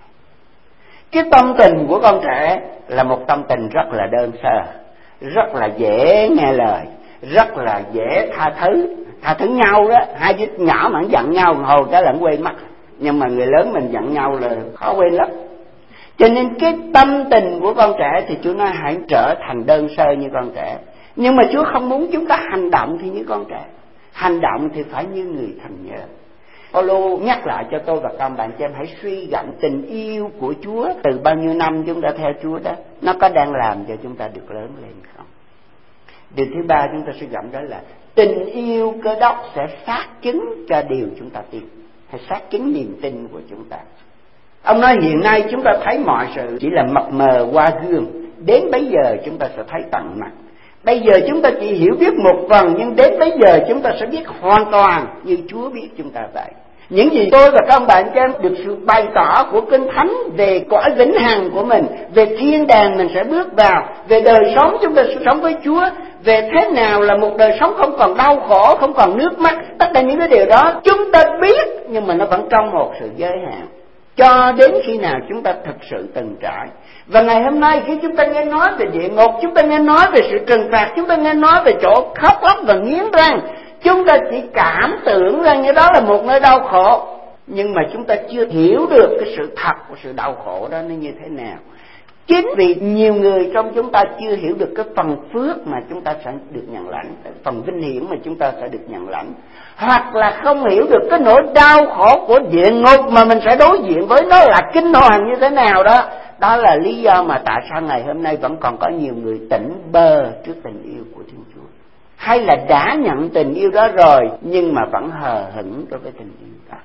Cái tâm tình của con trẻ là một tâm tình rất là đơn sơ, rất là dễ nghe lời, rất là dễ tha thứ, tha thứ nhau đó. Hai đứa nhỏ mà giận nhau hồi cái là quên mất, nhưng mà người lớn mình giận nhau là khó quên lắm. Cho nên cái tâm tình của con trẻ thì Chúa nói hãy trở thành đơn sơ như con trẻ. Nhưng mà Chúa không muốn chúng ta hành động thì như con trẻ, hành động thì phải như người thành nhân. Phaolô nhắc lại cho tôi và các bạn chị em hãy suy gẫm tình yêu của Chúa từ bao nhiêu năm chúng ta theo Chúa đó, nó có đang làm cho chúng ta được lớn lên không? Điều thứ ba chúng ta suy gẫm đó là tình yêu Cơ Đốc sẽ xác chứng cho điều chúng ta tin, hay xác chứng niềm tin của chúng ta. Ông nói hiện nay chúng ta thấy mọi sự chỉ là mập mờ qua gương, đến bây giờ chúng ta sẽ thấy tận mặt. Bây giờ chúng ta chỉ hiểu biết một phần, nhưng đến bây giờ chúng ta sẽ biết hoàn toàn như Chúa biết chúng ta vậy. Những gì tôi và các ông bạn cho em được sự bày tỏ của Kinh Thánh về cõi vĩnh hằng của mình, về thiên đàng mình sẽ bước vào, về đời sống chúng ta sẽ sống với Chúa, về thế nào là một đời sống không còn đau khổ, không còn nước mắt. Tất cả những cái điều đó chúng ta biết, nhưng mà nó vẫn trong một sự giới hạn, cho đến khi nào chúng ta thực sự từng trải. Và ngày hôm nay khi chúng ta nghe nói về địa ngục, chúng ta nghe nói về sự trừng phạt, chúng ta nghe nói về chỗ khóc lóc và nghiến răng, chúng ta chỉ cảm tưởng rằng như đó là một nơi đau khổ, nhưng mà chúng ta chưa hiểu được cái sự thật của sự đau khổ đó nó như thế nào. Chính vì nhiều người trong chúng ta chưa hiểu được cái phần phước mà chúng ta sẽ được nhận lãnh, cái phần vinh hiển mà chúng ta sẽ được nhận lãnh, hoặc là không hiểu được cái nỗi đau khổ của địa ngục mà mình sẽ đối diện với nó là kinh hoàng như thế nào đó. Đó là lý do mà tại sao ngày hôm nay vẫn còn có nhiều người tỉnh bơ trước tình yêu của Thiên Chúa, hay là đã nhận tình yêu đó rồi nhưng mà vẫn hờ hững đối với tình yêu đó.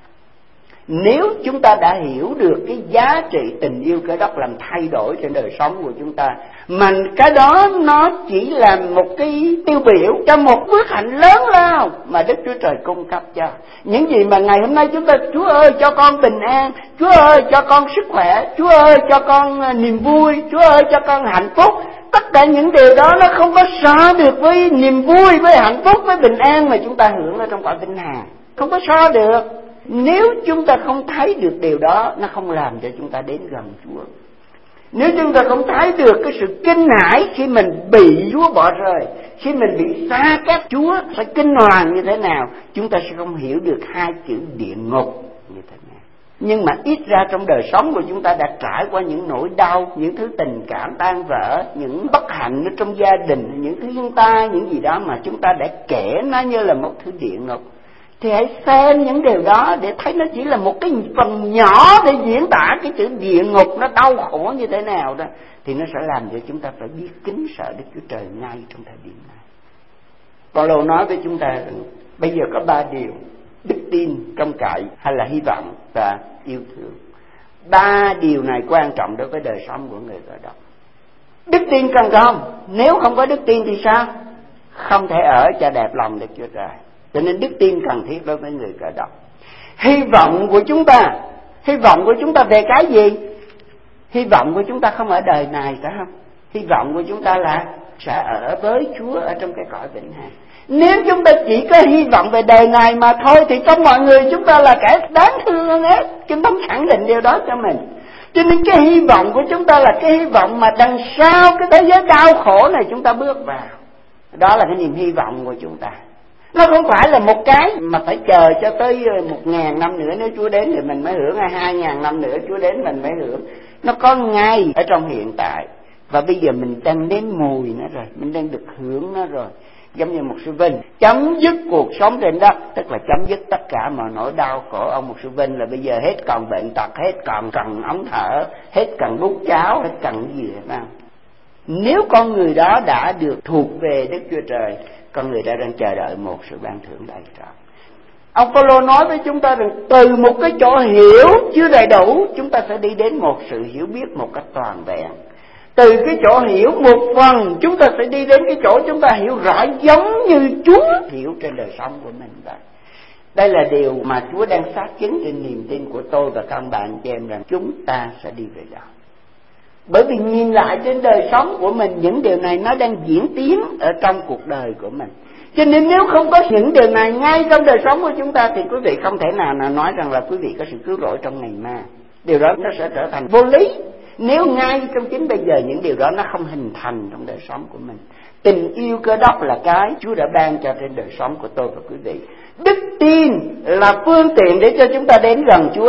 Nếu chúng ta đã hiểu được cái giá trị tình yêu Cơ Đốc làm thay đổi trên đời sống của chúng ta, mà cái đó nó chỉ là một cái tiêu biểu cho một phước hạnh lớn lao mà Đức Chúa Trời cung cấp cho. Những gì mà ngày hôm nay chúng ta, Chúa ơi cho con bình an, Chúa ơi cho con sức khỏe, Chúa ơi cho con niềm vui, Chúa ơi cho con hạnh phúc, tất cả những điều đó nó không có so được với niềm vui, với hạnh phúc, với bình an mà chúng ta hưởng ở trong cõi vĩnh hằng. Không có so được. Nếu chúng ta không thấy được điều đó, nó không làm cho chúng ta đến gần Chúa. Nếu chúng ta không thấy được cái sự kinh hãi khi mình bị Chúa bỏ rơi, khi mình bị xa cách Chúa sẽ kinh hoàng như thế nào, chúng ta sẽ không hiểu được hai chữ địa ngục như thế nào. Nhưng mà ít ra trong đời sống của chúng ta đã trải qua những nỗi đau, những thứ tình cảm tan vỡ, những bất hạnh ở trong gia đình, những thứ thiên tai, những gì đó mà chúng ta đã kể nó như là một thứ địa ngục. Thì hãy xem những điều đó để thấy nó chỉ là một cái phần nhỏ để diễn tả cái chữ địa ngục nó đau khổ như thế nào đó. Thì nó sẽ làm cho chúng ta phải biết kính sợ Đức Chúa Trời ngay trong thời điểm này. Phaolô nói với chúng ta rằng bây giờ có ba điều: đức tin, trông cậy, hay là hy vọng và yêu thương. Ba điều này quan trọng đối với đời sống của người Cơ Đốc. Đức tin cần không? Nếu không có đức tin thì sao? Không thể ở cho đẹp lòng Đức Chúa Trời. Cho nên đức tin cần thiết đối với người Cơ Đốc. Hy vọng của chúng ta, hy vọng của chúng ta về cái gì? Hy vọng của chúng ta không ở đời này, phải không? Hy vọng của chúng ta là sẽ ở với Chúa ở trong cái cõi vĩnh hằng. Nếu chúng ta chỉ có hy vọng về đời này mà thôi thì trong mọi người chúng ta là kẻ đáng thương hơn hết. Kinh Thánh khẳng định điều đó cho mình. Cho nên cái hy vọng của chúng ta là cái hy vọng mà đằng sau cái thế giới đau khổ này chúng ta bước vào. Đó là cái niềm hy vọng của chúng ta. Nó không phải là một cái mà phải chờ cho tới một ngàn năm nữa nếu Chúa đến thì mình mới hưởng, hay hai ngàn năm nữa Chúa đến mình mới hưởng. Nó có ngay ở trong hiện tại. Và bây giờ mình đang nếm mùi nó rồi, mình đang được hưởng nó rồi. Giống như một sư Vinh chấm dứt cuộc sống trên đất, tức là chấm dứt tất cả mọi nỗi đau khổ. Ông một sư Vinh là bây giờ hết còn bệnh tật, hết còn cần ống thở, hết cần bút cháo, hết cần gì hết nào. Nếu con người đó đã được thuộc về Đức Chúa Trời, con người đã đang chờ đợi một sự ban thưởng đầy trọn. Ông Phaolô nói với chúng ta rằng từ một cái chỗ hiểu chưa đầy đủ, chúng ta sẽ đi đến một sự hiểu biết một cách toàn vẹn. Từ cái chỗ hiểu một phần, chúng ta sẽ đi đến cái chỗ chúng ta hiểu rõ giống như Chúa hiểu trên đời sống của mình vậy. Đây là điều mà Chúa đang xác chứng trên niềm tin của tôi và các bạn chị em rằng chúng ta sẽ đi về đó. Bởi vì nhìn lại trên đời sống của mình, những điều này nó đang diễn tiến ở trong cuộc đời của mình. Cho nên nếu không có những điều này ngay trong đời sống của chúng ta thì quý vị không thể nào nào nói rằng là quý vị có sự cứu rỗi trong ngày mai. Điều đó nó sẽ trở thành vô lý nếu ngay trong chính bây giờ những điều đó nó không hình thành trong đời sống của mình. Tình yêu Cơ Đốc là cái Chúa đã ban cho trên đời sống của tôi và quý vị. Đức tin là phương tiện để cho chúng ta đến gần Chúa.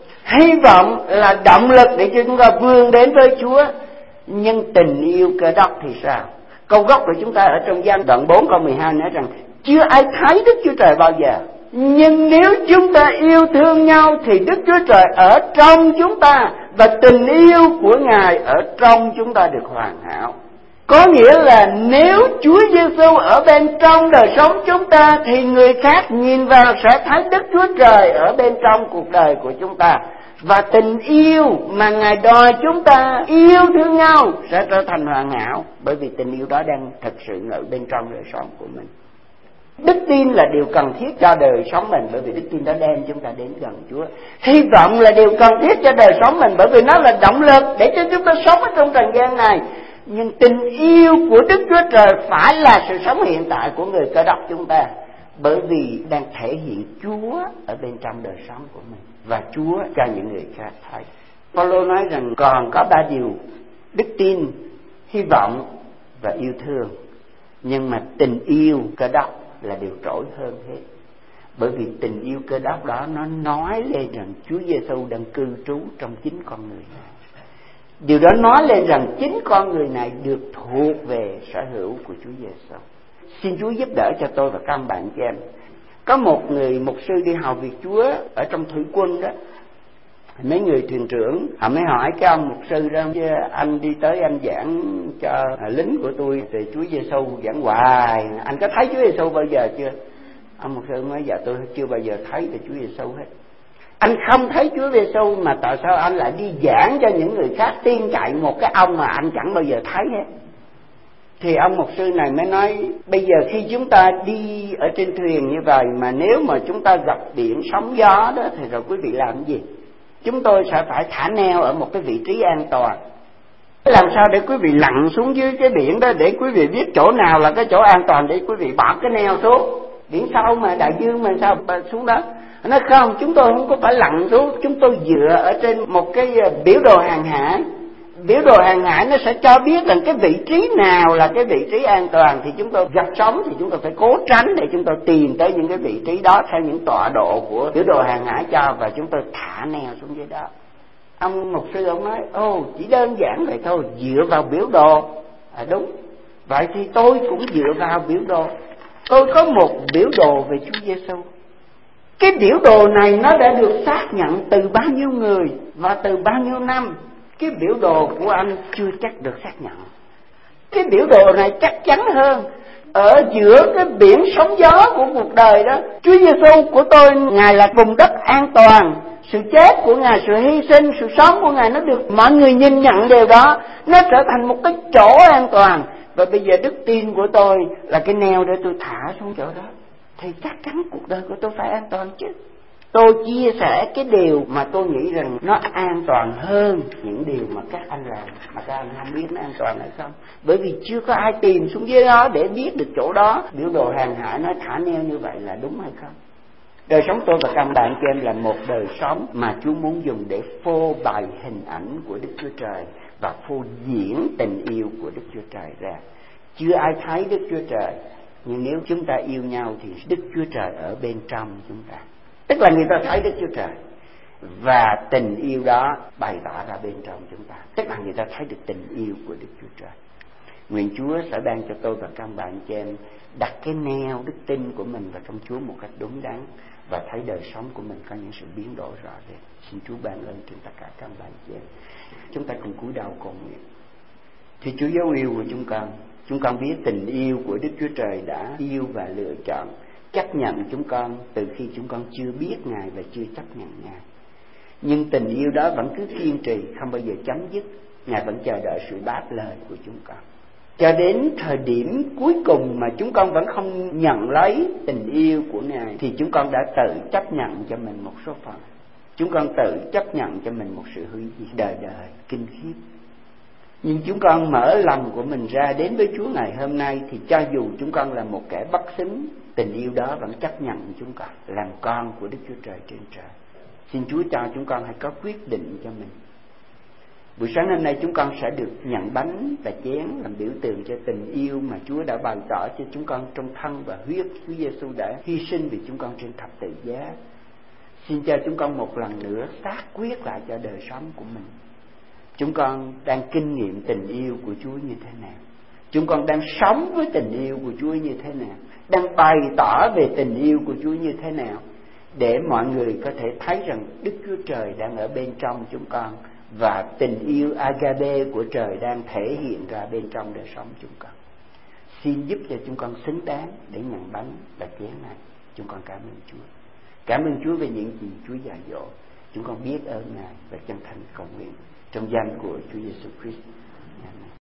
Hy vọng là động lực để cho chúng ta vươn đến với Chúa. Nhưng tình yêu Cơ Đốc thì sao? Câu gốc của chúng ta ở trong Giăng đoạn bốn câu mười hai nói rằng chưa ai thấy Đức Chúa Trời bao giờ. Nhưng nếu chúng ta yêu thương nhau thì Đức Chúa Trời ở trong chúng ta, và tình yêu của Ngài ở trong chúng ta được hoàn hảo. Có nghĩa là nếu Chúa Giêsu ở bên trong đời sống chúng ta thì người khác nhìn vào sẽ thấy Đức Chúa Trời ở bên trong cuộc đời của chúng ta. Và tình yêu mà Ngài đòi chúng ta yêu thương nhau sẽ trở thành hoàn hảo, bởi vì tình yêu đó đang thực sự ở bên trong đời sống của mình. Đức tin là điều cần thiết cho đời sống mình, bởi vì đức tin đó đem chúng ta đến gần Chúa. Hy vọng là điều cần thiết cho đời sống mình, bởi vì nó là động lực để cho chúng ta sống ở trong trần gian này. Nhưng tình yêu của Đức Chúa Trời phải là sự sống hiện tại của người Cơ Đốc chúng ta, bởi vì đang thể hiện Chúa ở bên trong đời sống của mình, và Chúa cho những người khác thấy. Phaolô nói rằng còn có ba điều: đức tin, hy vọng và yêu thương. Nhưng mà tình yêu Cơ Đốc là điều trội hơn hết, bởi vì tình yêu Cơ Đốc đó nó nói lên rằng Chúa Giêsu đang cư trú trong chính con người này. Điều đó nói lên rằng chính con người này được thuộc về sở hữu của Chúa Giêsu. Xin Chúa giúp đỡ cho tôi và các ông bạn chị em. Có một người mục sư đi hầu việc Chúa ở trong thủy quân đó. Mấy người thuyền trưởng họ mới hỏi cái ông mục sư đó: anh đi tới anh giảng cho lính của tôi về Chúa Giêsu giảng hoài, anh có thấy Chúa Giêsu bao giờ chưa? Ông mục sư nói: dạ tôi chưa bao giờ thấy về Chúa Giêsu hết. Anh không thấy Chúa Giêsu mà tại sao anh lại đi giảng cho những người khác tin cậy một cái ông mà anh chẳng bao giờ thấy hết? Thì ông mục sư này mới nói: bây giờ khi chúng ta đi ở trên thuyền như vậy mà nếu mà chúng ta gặp biển sóng gió đó thì rồi quý vị làm cái gì? Chúng tôi sẽ phải thả neo ở một cái vị trí an toàn. Làm sao để quý vị lặn xuống dưới cái biển đó để quý vị biết chỗ nào là cái chỗ an toàn để quý vị bỏ cái neo xuống? Biển sâu mà, đại dương mà sao mà xuống đó? Nói không, chúng tôi không có phải lặn xuống, chúng tôi dựa ở trên một cái biểu đồ hàng hải. Biểu đồ hàng hải nó sẽ cho biết rằng cái vị trí nào là cái vị trí an toàn, thì chúng tôi gặp sóng thì chúng tôi phải cố tránh để chúng tôi tìm tới những cái vị trí đó theo những tọa độ của biểu đồ hàng hải cho, và chúng tôi thả neo xuống dưới đó. Ông mục sư ông nói: ồ, chỉ đơn giản vậy thôi, dựa vào biểu đồ. À đúng, vậy thì tôi cũng dựa vào biểu đồ. Tôi có một biểu đồ về Chúa Giêsu. Cái biểu đồ này nó đã được xác nhận từ bao nhiêu người và từ bao nhiêu năm. Cái biểu đồ của anh chưa chắc được xác nhận. Cái biểu đồ này chắc chắn hơn. Ở giữa cái biển sóng gió của cuộc đời đó, Chúa Giêsu của tôi, Ngài là vùng đất an toàn. Sự chết của Ngài, sự hy sinh, sự sống của Ngài nó được mọi người nhìn nhận điều đó. Nó trở thành một cái chỗ an toàn. Và bây giờ đức tin của tôi là cái neo để tôi thả xuống chỗ đó, thì chắc chắn cuộc đời của tôi phải an toàn chứ. Tôi chia sẻ cái điều mà tôi nghĩ rằng nó an toàn hơn những điều mà các anh làm, mà các anh không biết nó an toàn hay không. Bởi vì chưa có ai tìm xuống dưới đó để biết được chỗ đó biểu đồ hàng hải nó thả neo như vậy là đúng hay không. Đời sống tôi và các bạn cho em là một đời sống mà Chúa muốn dùng để phô bày hình ảnh của Đức Chúa Trời và phô diễn tình yêu của Đức Chúa Trời ra. Chưa ai thấy Đức Chúa Trời, nhưng nếu chúng ta yêu nhau thì Đức Chúa Trời ở bên trong chúng ta. Tức là người ta thấy Đức Chúa Trời và tình yêu đó bày tỏ ra bên trong chúng ta. Tức là người ta thấy được tình yêu của Đức Chúa Trời. Nguyện Chúa sẽ ban cho tôi và các bạn cho em đặt cái neo đức tin của mình vào trong Chúa một cách đúng đắn, và thấy đời sống của mình có những sự biến đổi rõ rệt. Xin Chúa ban ơn trên tất cả các bạn chị em. Chúng ta cùng cúi đầu cầu nguyện. Thì Chúa dấu yêu của chúng con, chúng con biết tình yêu của Đức Chúa Trời đã yêu và lựa chọn, chấp nhận chúng con từ khi chúng con chưa biết Ngài và chưa chấp nhận Ngài. Nhưng tình yêu đó vẫn cứ kiên trì, không bao giờ chấm dứt. Ngài vẫn chờ đợi sự đáp lời của chúng con. Cho đến thời điểm cuối cùng mà chúng con vẫn không nhận lấy tình yêu của Ngài, thì chúng con đã tự chấp nhận cho mình một số phận. Chúng con tự chấp nhận cho mình một sự hủy diệt đời đời kinh khiếp. Nhưng chúng con mở lòng của mình ra đến với Chúa ngày hôm nay, thì cho dù chúng con là một kẻ bất xứng, tình yêu đó vẫn chấp nhận chúng con làm con của Đức Chúa Trời trên trời. Xin Chúa cho chúng con hãy có quyết định cho mình. Buổi sáng hôm nay chúng con sẽ được nhận bánh và chén làm biểu tượng cho tình yêu mà Chúa đã bày tỏ cho chúng con trong thân và huyết. Chúa Giêsu đã hy sinh vì chúng con trên thập tự giá. Xin cho chúng con một lần nữa xác quyết lại cho đời sống của mình. Chúng con đang kinh nghiệm tình yêu của Chúa như thế nào? Chúng con đang sống với tình yêu của Chúa như thế nào? Đang bày tỏ về tình yêu của Chúa như thế nào? Để mọi người có thể thấy rằng Đức Chúa Trời đang ở bên trong chúng con, và tình yêu agape của Trời đang thể hiện ra bên trong đời sống chúng con. Xin giúp cho chúng con xứng đáng để nhận bánh và chén này. Chúng con cảm ơn Chúa. Cảm ơn Chúa về những gì Chúa dạy dỗ. Chúng con biết ơn Ngài và chân thành cầu nguyện trong danh của Chúa Giêsu Christ.